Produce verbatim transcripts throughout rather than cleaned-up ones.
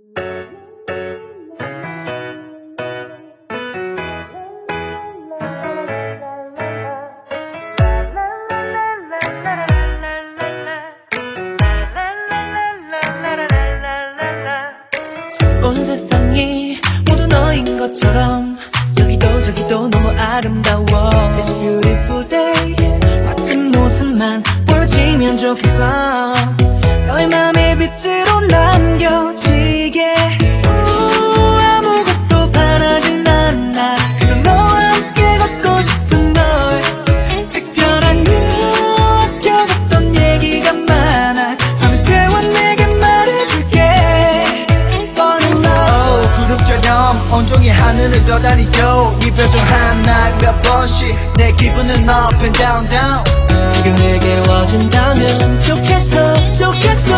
온 세상이 모두 너인 것처럼 여기도 저기도 너무 아름다워. It's a beautiful day. 멋진 모습만 보여지면 좋겠어. 너의 맘에 빛으로 남겨지게. 우, 아무것도 바라진 않아. 그저 너와 함께 걷고 싶은 걸. 특별한 유 겪었던 얘기가 많아. 밤새워 내게 말해줄게. Fall in love. 구름처럼 온종일 하늘을 떠다니고 네 표정 하나에 몇 번씩 내 기분은 up and down down. 네가 내게 와준다면 좋겠어 좋겠어.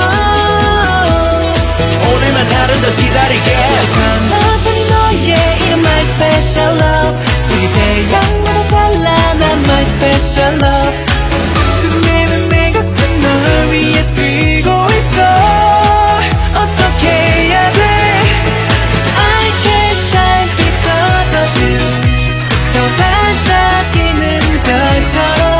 오늘만 하루 더 기다릴게. 하나뿐인 너의 이름 my special love. 저기 태양보다 찬란한 my special love. 들리는 내 가슴 널 위해 뛰고 있어. 어떻게 해야 돼. I can shine because of you. 더 반짝이는 별처럼.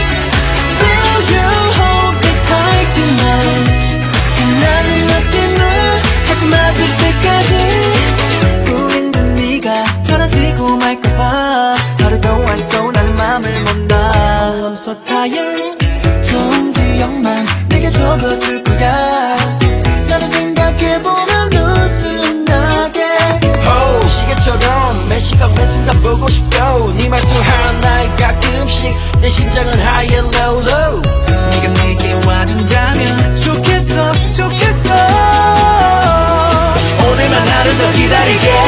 하루도 아직도 나는 맘을 못 놔. Oh, I'm so tired. 좋은 기억만 내게 적어줄 거야. 나를 생각해보면 웃음 나게. oh, 시계처럼 매 시간 매 순간 보고 싶고 네 말투 하나에 가끔씩 내 심장은 high and low low. 네가 내게 와준다면 좋겠어 좋겠어. 오늘만 하루 더 기다릴게.